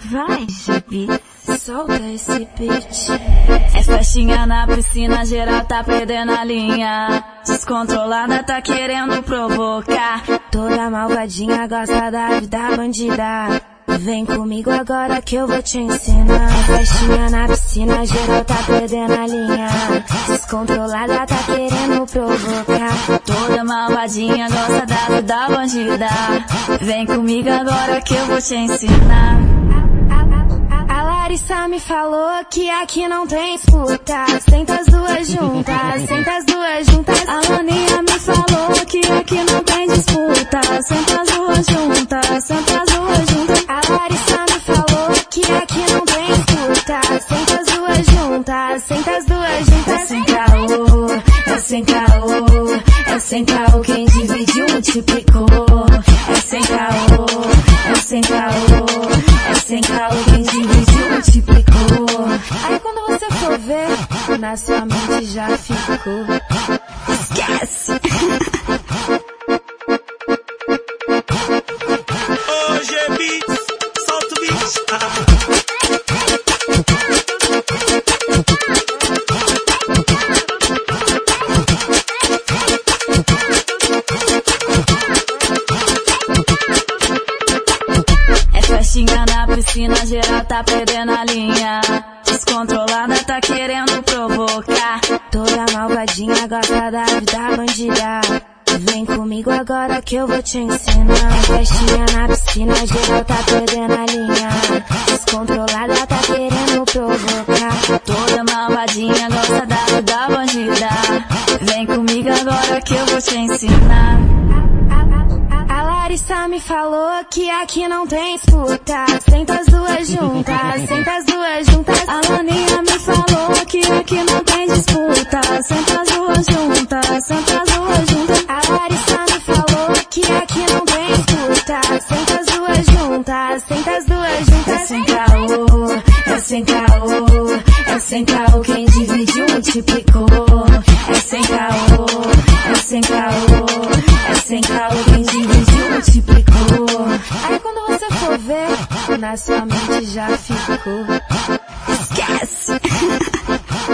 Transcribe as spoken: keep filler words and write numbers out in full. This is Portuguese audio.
Vai, Gibi, solta esse beat. É festinha na piscina, geral tá perdendo a linha. Descontrolada tá querendo provocar. Toda malvadinha gosta da vida bandida. Vem comigo agora que eu vou te ensinar. Festinha na piscina, geral tá perdendo a linha. Descontrolada tá querendo provocar. Toda malvadinha gosta da vida bandida. Vem comigo agora que eu vou te ensinar. A Larissa me falou que aqui não tem disputa. Senta as duas juntas, senta as duas juntas. A Laninha me falou que aqui não tem disputa. Senta as duas juntas, senta as duas juntas. A Larissa me falou que aqui não tem disputa. Senta as duas juntas, senta as duas juntas. É sem caô, é sem caô, é sem caô, quem dividiu multiplicou. É sem caô, é sem caô, é sem caô, quem dividiu multiplicou. Aí quando você for ver, na sua mente já ficou. Esquece. Hoje é beat, solta o beat. É festinha na piscina, geral tá perdendo a linha. Descontrolada tá querendo provocar. Toda malvadinha gosta da vida bandida. Vem comigo agora que eu vou te ensinar. Festinha na piscina, geral tá perdendo a linha. Descontrolada tá querendo provocar. Toda malvadinha gosta da vida bandida. Vem comigo agora que eu vou te ensinar. A Larissa me falou que aqui não tem disputa. Senta as duas juntas, senta as duas juntas. A Laninha me falou que aqui não tem disputa. Senta as duas juntas, senta as duas juntas. A Larissa me falou que aqui não tem disputa. Senta as duas juntas, senta as duas juntas. É sem caô, é sem caô, é sem caô, quem dividiu multiplicou. É sem caô, é sem caô, é sem caô, quem dividiu multiplicou. Aí quando você for ver, na sua mente já ficou. Esquece.